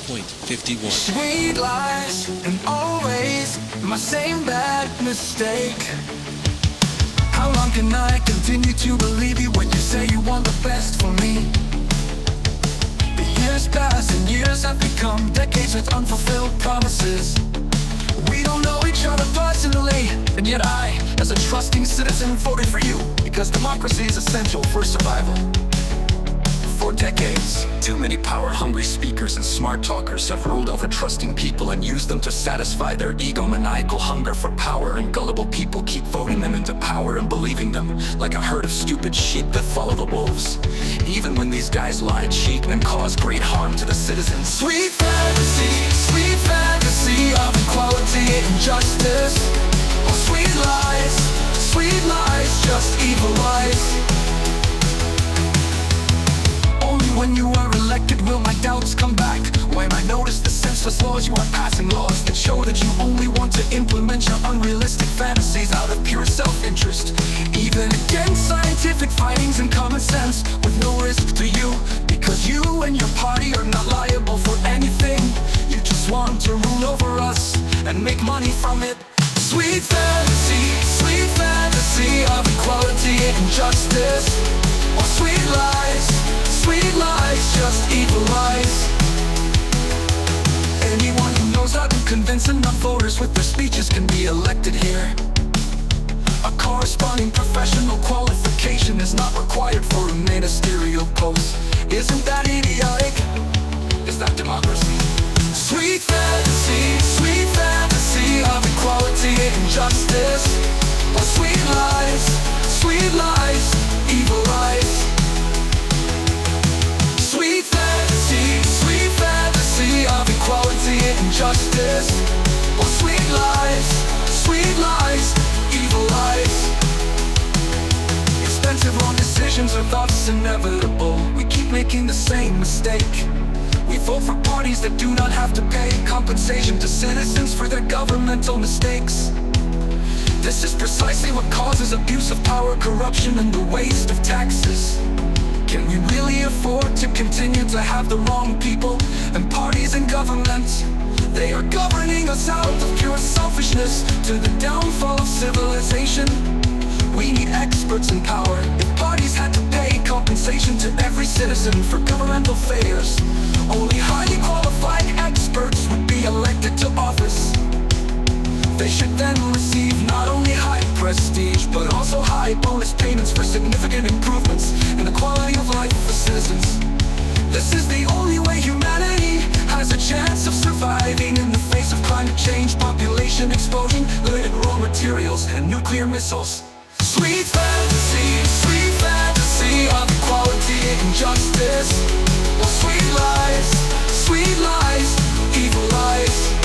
100.51. Sweet lies and always my same bad mistake. How long can I continue to believe you when you say you want the best for me? The years pass and years have become decades with unfulfilled promises. We don't know each other personally, and yet I, as a trusting citizen, voted for you because democracy is essential for survival. For decades, too many power-hungry speakers and smart talkers have ruled over trusting people and used them to satisfy their egomaniacal hunger for power, and gullible people keep voting them into power and believing them like a herd of stupid sheep that follow the wolves. Even when these guys lie, cheat, and cause great harm to the citizens. Sweet fantasy of equality and justice. Oh, sweet lies, just evil lies. When you are elected, will my doubts come back? When I notice the senseless laws you are passing, laws that show that you only want to implement your unrealistic fantasies out of pure self-interest, even against scientific findings and common sense, with no risk to you, because you and your party are not liable for anything. You just want to rule over us and make money from it. Sweet fantasy of equality and justice. Oh, sweet lies, just evil lies. Anyone who knows how to convince enough voters with their speeches can be elected here. A corresponding professional qualification is not required for a ministerial post. Isn't that idiotic? Is that democracy? Sweet fantasy of equality and justice. Oh, sweet lies, evil lies. Sweet fantasy of equality and justice. Oh, sweet lies, evil lies. Expensive wrong decisions are thus inevitable. We keep making the same mistake. We vote for parties that do not have to pay compensation to citizens for their governmental mistakes. This is precisely what causes abuse of power, corruption, and the waste of taxes. Can we really afford to continue to have the wrong people and parties in government? They are governing us out of pure selfishness to the downfall of civilization. We need experts in power. If parties had to pay compensation to every citizen for governmental failures, only highly qualified experts would be elected to office. They should then receive not only high prestige, but also high bonus payments for significant improvements in the quality of life for citizens. This is the only way humanity has a chance of surviving in the face of climate change, population explosion, limited raw materials, and nuclear missiles. Sweet fantasy of equality and justice. Oh, sweet lies, evil lies.